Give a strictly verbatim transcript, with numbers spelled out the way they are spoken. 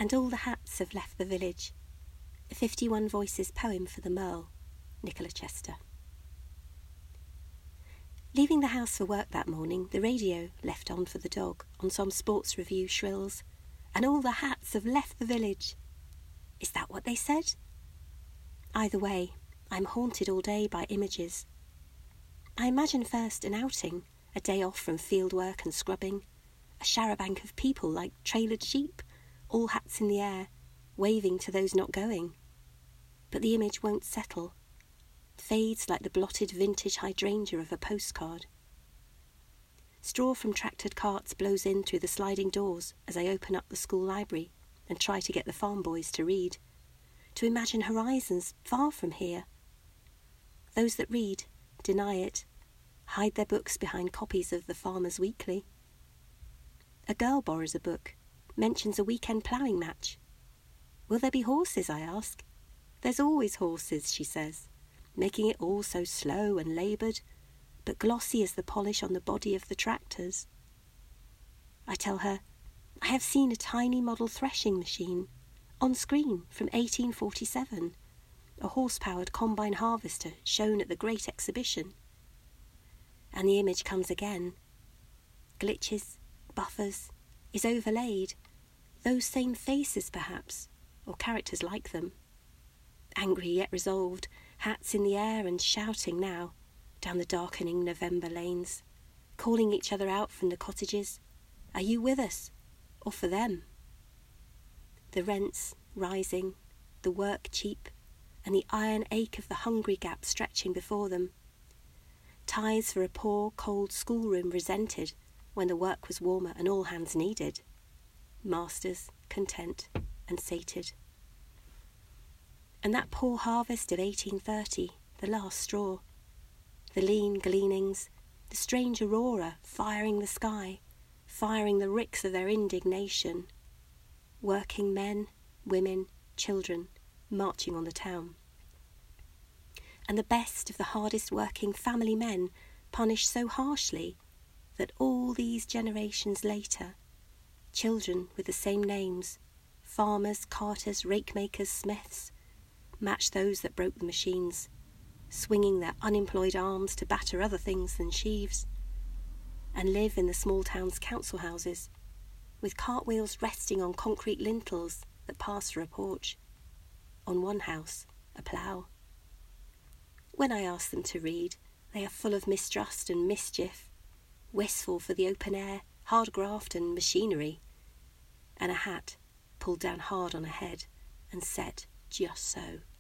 And all the hats have left the village. A fifty-one Voices poem for the Merle, Nicola Chester. Leaving the house for work that morning, the radio left on for the dog on some sports review shrills. And all the hats have left the village. Is that what they said? Either way, I'm haunted all day by images. I imagine first an outing, a day off from field work and scrubbing, a charabanc of people like trailered sheep, all hats in the air, waving to those not going. But the image won't settle, fades like the blotted vintage hydrangea of a postcard. Straw from tractored carts blows in through the sliding doors as I open up the school library and try to get the farm boys to read, to imagine horizons far from here. Those that read deny it, hide their books behind copies of the Farmer's Weekly. A girl borrows a book, mentions a weekend ploughing match. Will there be horses, I ask. There's always horses, she says, making it all so slow and laboured, but glossy as the polish on the body of the tractors. I tell her, I have seen a tiny model threshing machine, on screen from eighteen forty-seven, a horse-powered combine harvester shown at the Great Exhibition. And the image comes again. Glitches, buffers, is overlaid, those same faces perhaps, or characters like them. Angry yet resolved, hats in the air and shouting now, down the darkening November lanes, calling each other out from the cottages. Are you with us, or for them? The rents rising, the work cheap, and the iron ache of the hungry gap stretching before them. Tithes for a poor, cold schoolroom resented when the work was warmer and all hands needed. Masters content and sated. And that poor harvest of eighteen thirty, the last straw. The lean gleanings, the strange aurora firing the sky, firing the ricks of their indignation. Working men, women, children, marching on the town. And the best of the hardest working family men punished so harshly that all these generations later, children with the same names, farmers, carters, rakemakers, smiths, match those that broke the machines, swinging their unemployed arms to batter other things than sheaves, and live in the small town's council houses, with cartwheels resting on concrete lintels that pass for a porch. On one house, a plough. When I ask them to read, they are full of mistrust and mischief, wistful for the open air, hard graft and machinery, and a hat pulled down hard on a head and set just so.